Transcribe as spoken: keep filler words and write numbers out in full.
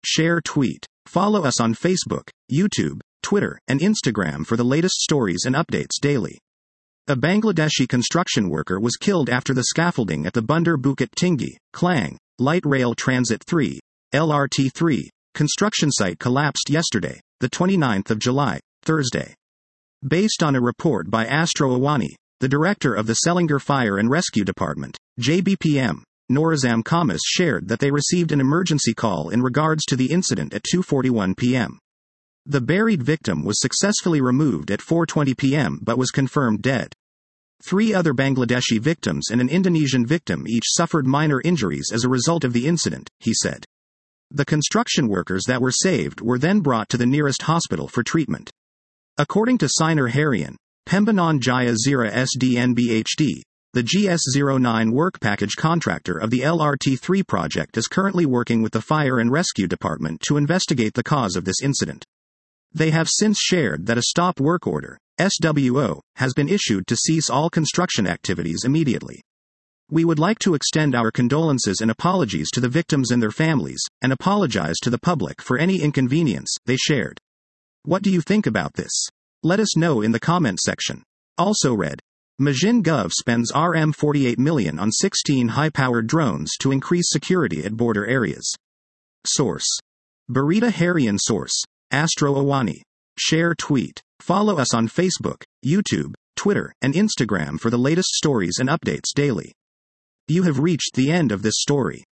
Share tweet. Follow us on Facebook, YouTube, Twitter, and Instagram for the latest stories and updates daily. A Bangladeshi construction worker was killed after the scaffolding at the Bandar Bukit Tinggi, Klang, Light Rail Transit three, L R T three, construction site collapsed yesterday, the twenty-ninth of July, Thursday. Based on a report by Astro Awani, the director of the Selangor Fire and Rescue Department, J B P M, Norazam Kamis shared that they received an emergency call in regards to the incident at two forty-one p.m. The buried victim was successfully removed at four twenty p.m. but was confirmed dead. Three other Bangladeshi victims and an Indonesian victim each suffered minor injuries as a result of the incident, he said. The construction workers that were saved were then brought to the nearest hospital for treatment. According to Sinar Harian, Pembangunan Jaya Zira S D N B H D, the G S zero nine work package contractor of the L R T three project is currently working with the Fire and Rescue Department to investigate the cause of this incident. They have since shared that a stop work order, S W O, has been issued to cease all construction activities immediately. We would like to extend our condolences and apologies to the victims and their families, and apologize to the public for any inconvenience, they shared. What do you think about this? Let us know in the comment section. Also read, Majin Gov spends R M forty-eight million on sixteen high-powered drones to increase security at border areas. Source. Barita Harian. Source. Astro Awani. Share tweet. Follow us on Facebook, YouTube, Twitter, and Instagram for the latest stories and updates daily. You have reached the end of this story.